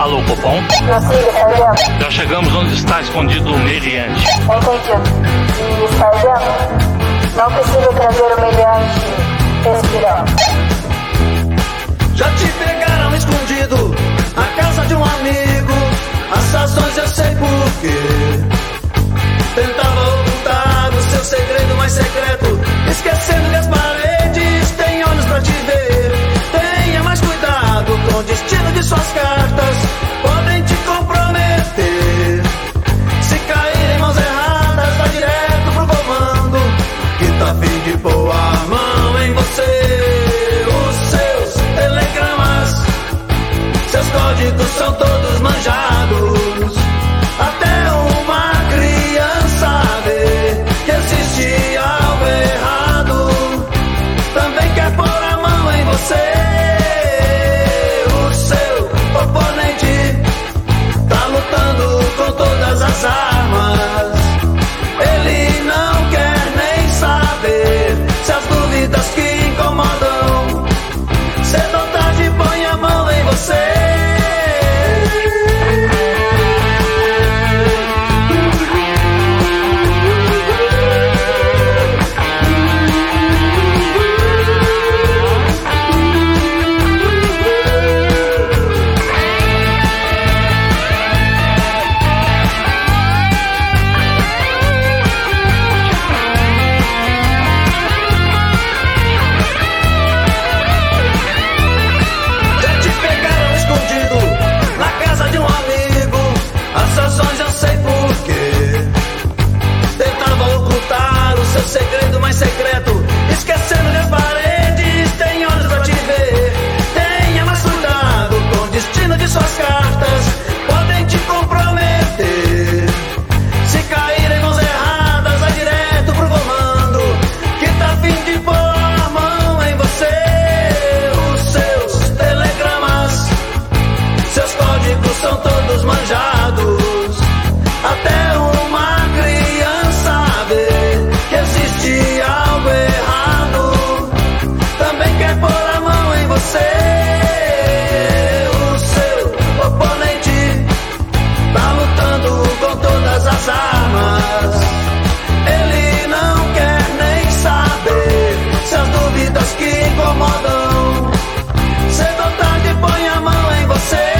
Alô, Copom? Prossiga, sargento. Já chegamos onde está escondido o meliante. Entendido. E, sargento, não precisa trazer o meliante respirando. Já te pegaram escondido na casa de um amigo. As razões eu sei porquê. Tentava ocultar o seu segredo mais secreto, esquecendo que as paredes têm olhos pra te ver. Tenha mais cuidado com o destino de suas cartas, podem te comprometer. Se cair em mãos erradas, vá direto pro comando, que tá a fim de pôr a mão em você. Os seus telegramas, seus códigos são todos manjados. Até uma criança vê que existe algo errado, também quer pôr a mão em você. O seu oponente tá lutando com todas as armas. Ele não quer nem saber se as dúvidas que incomodam cedo ou tarde põe a mão em você. Segredo mais secreto, esquecendo que as paredes têm olhos pra te ver. Tenha mais cuidado com o destino de suas cartas, podem te comprometer. Se cair em mãos erradas, vai direto pro comando, que tá a fim de pôr a mão em você. Os seus telegramas, seus códigos são todos manjados. Até uma criança vê que existe algo errado, também quer pôr a mão em você. O seu oponente tá lutando com todas as armas. Ele não quer nem saber se as dúvidas que incomodam cedo ou tarde põe a mão em você.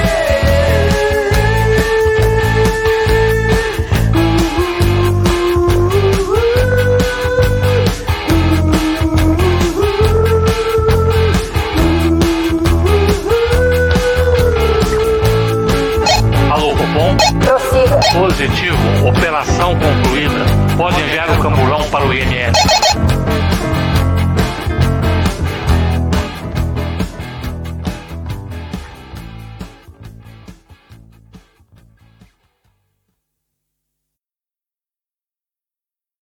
Prossiga. Positivo, operação concluída. Pode enviar o camburão para o INS.